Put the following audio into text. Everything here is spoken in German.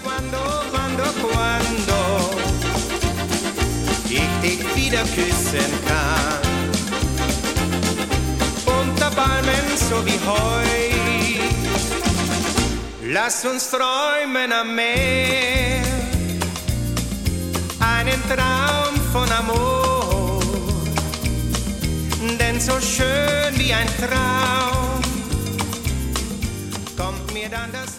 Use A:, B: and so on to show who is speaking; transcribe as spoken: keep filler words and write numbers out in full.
A: Quando, quando, quando ich dich wieder küssen kann. Unter Palmen so wie heut. Lass uns träumen am Meer. Einen Traum von Amor. Denn so schön wie ein Traum kommt mir dann das